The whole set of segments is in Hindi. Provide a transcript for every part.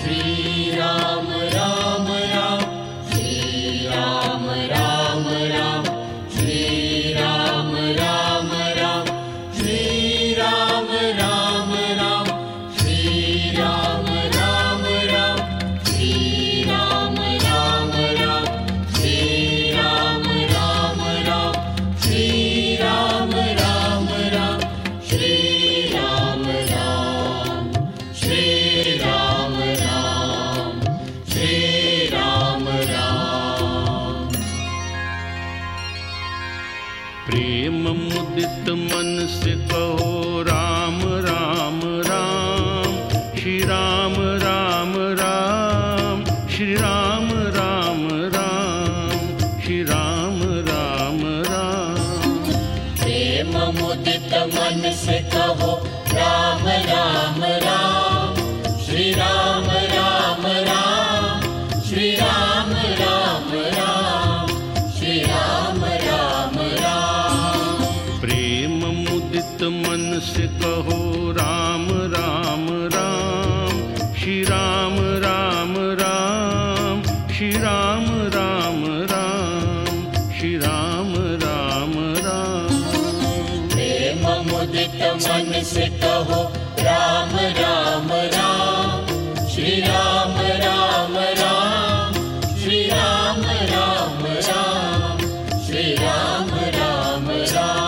श्री राम राम राम, श्री राम राम राम, श्री राम राम राम, श्री राम राम राम, श्री राम राम राम, श्री राम राम राम, श्री राम राम राम, श्री राम राम राम, श्री राम राम, श्री राम राम, श्री राम राम। प्रेम मुदित मन से कहो राम राम राम, श्री राम राम राम, श्री राम राम राम, श्री राम राम राम। प्रेम मुदित मन से कहो राम राम राम, श्री राम राम राम, श्री राम राम राम, श्री राम राम राम। प्रेम मुदित मन से कहो राम राम राम, श्री राम राम राम, श्री राम राम राम, श्री राम राम राम। प्रेम मुदित मन से कहो राम राम राम, श्री राम राम राम, श्री राम राम राम, श्री राम राम राम।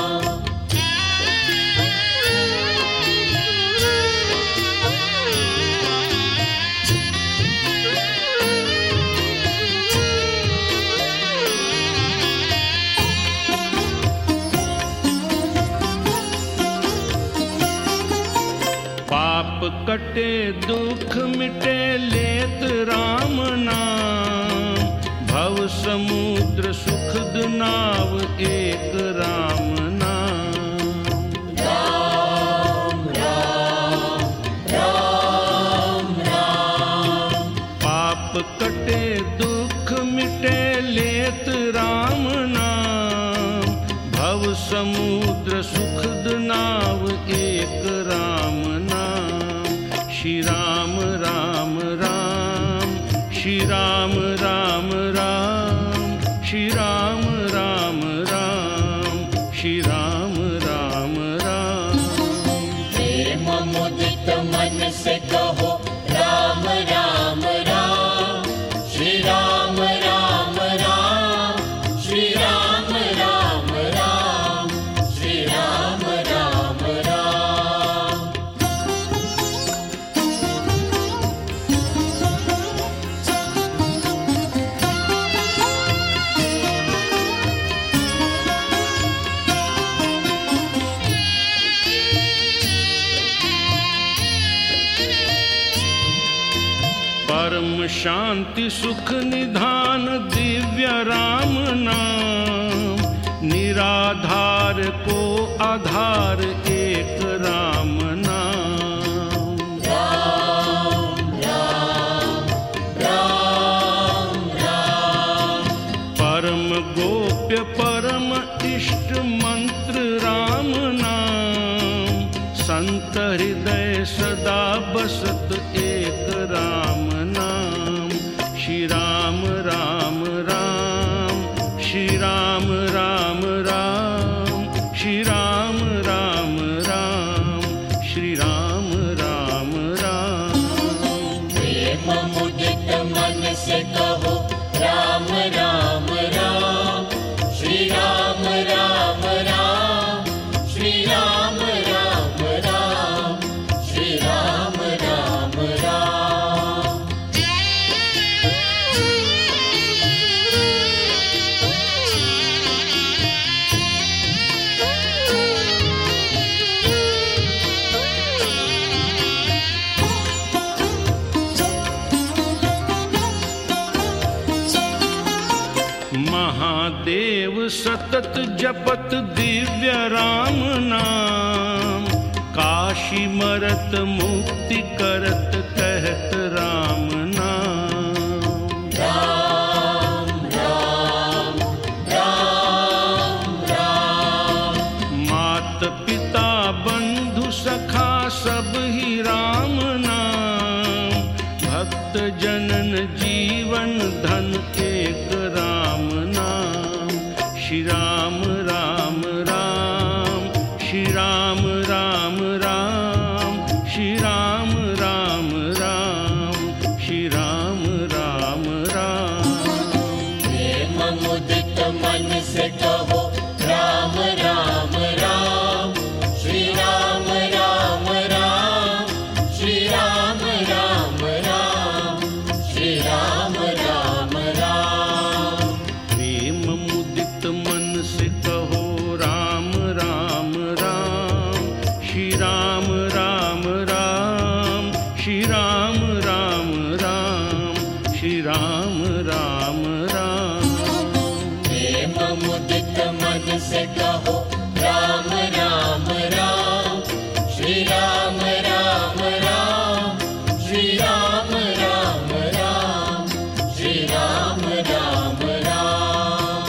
पाप कटे दुख मिटे लेत राम नाम, भव समुद्र सुखद नाव एक राम नाम। राम राम राम राम, पाप कटे दुख मिटे लेत राम नाम, भव समुद्र सुखद नाव एक राम नाम। श्री राम राम राम, श्री राम राम राम, श्री राम राम राम, श्री राम राम राम। प्रेम मुदित मन से कहो राम राम राम, श्री राम राम राम, श्री राम राम राम, श्री राम राम राम। परम शांति सुख निधान दिव्य राम नाम, निराधार को आधार एक राम नाम। राम राम राम राम, परम गोप्य परम इष्ट मंत्र राम नाम, संत हृदय सदा बसत एक राम नाम। श्री राम राम राम, श्री राम राम राम, श्री राम राम राम, श्री राम राम राम। प्रेम मुदित मन से कहो राम राम राम, श्री राम राम राम, श्री राम राम राम, श्री राम राम राम। महादेव सतत जपत दिव्य राम नाम, काशी मरत मुक्ति करत कहत राम नाम। राम राम राम राम, मात पिता बंधु सखा सब ही राम नाम, राम राम राम, श्री राम राम राम, श्री राम राम राम। प्रेम मुदित मन से कहो राम राम राम, श्री राम राम राम, श्री राम राम राम, श्री राम राम राम। प्रेम मुदित मन से कहो राम राम राम, श्री राम राम राम, श्री राम राम राम, श्री राम राम राम। प्रेम मुदित मन से कहो राम राम राम, श्री राम राम राम, श्री राम राम राम, श्री राम राम राम।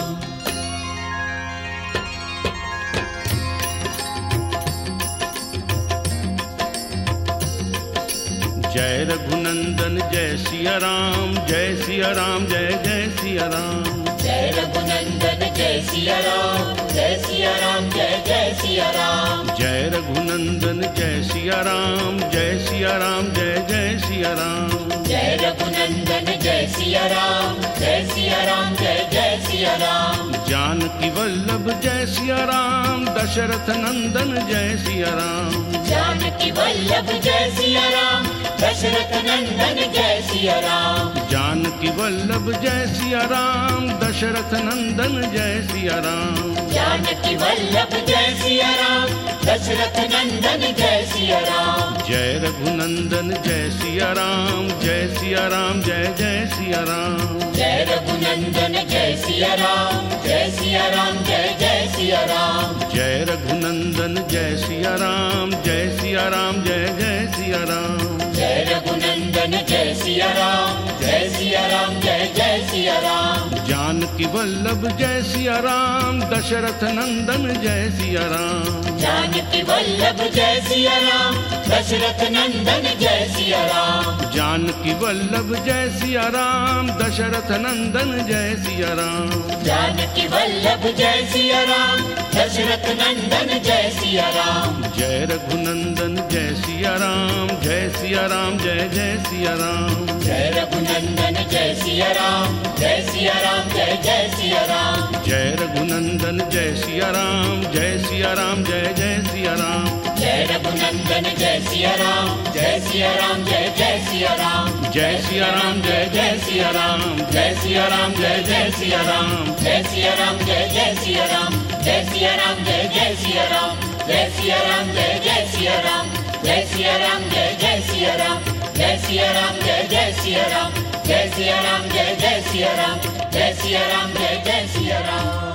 जय रघुनंदन जय सिया राम, जय सिया राम, जय जय सिया राम। जय रघुनंदन जय सिया राम, जय सिया राम, जय जय सिया राम। जय रघुनंदन जय सिया राम, जय सिया राम, जय जय सिया राम। जय रघुनंदन जय सिया राम, जय सिया राम, जय जय सिया राम। जानकी वल्लभ जय सिया राम, दशरथ नंदन जय सिया राम। जानकी वल्लभ जय सिया राम, दशरथ नंदन जय सिया राम। जानकी वल्लभ जय सिया राम, दशरथ नंदन जय सिया राम। जानकी वल्लभ जय सिया राम, दशरथ नंदन जय सिया राम। जय रघुनंदन जय सिया राम, जय सिया राम, जय जय सिया राम। जय रघुनंदन जय सिया राम, जय सिया राम, जय जय सिया राम। जय रघुनंदन जय सिया राम, जय सिया राम, जय जय सिया राम। जय रघुनंदन जय सिया राम, जय सिया राम, जय जय सिया राम। जानकी वल्लभ जय सिया राम, दशरथ नंदन जय सिया राम। जानकी वल्लभ जय सिया राम, दशरथ नंदन जय सिया राम। जानकी वल्लभ जय सिया राम, दशरथ नंदन जय सिया राम। जानकी वल्लभ जय सिया राम, दशरथ नंदन जय सिया राम। जय रघुनंदन जय सिया राम, जय सिया राम, जय जय सिया राम। जय रघुनंदन जय सिया राम, जय सिया राम, जय जय सिया राम। जय रघुनंदन जय सिया राम, जय सिया राम, जय जय सिया राम। जय रघुनंदन जय सिया राम, जय सिया राम, जय जय सिया राम। जय सिया राम, जय जय सिया राम, जय सिया राम, जय जय सिया राम। जय सिया राम, जय जय सिया राम, जय सिया राम, जय जय सिया राम। जय सिया राम, जय जय सिया राम, जय सिया राम, जय जय सिया राम। जय सिया राम, जय जय सिया राम, जय सिया राम, जय जय सिया राम। जय सिया राम, जय जय सिया राम।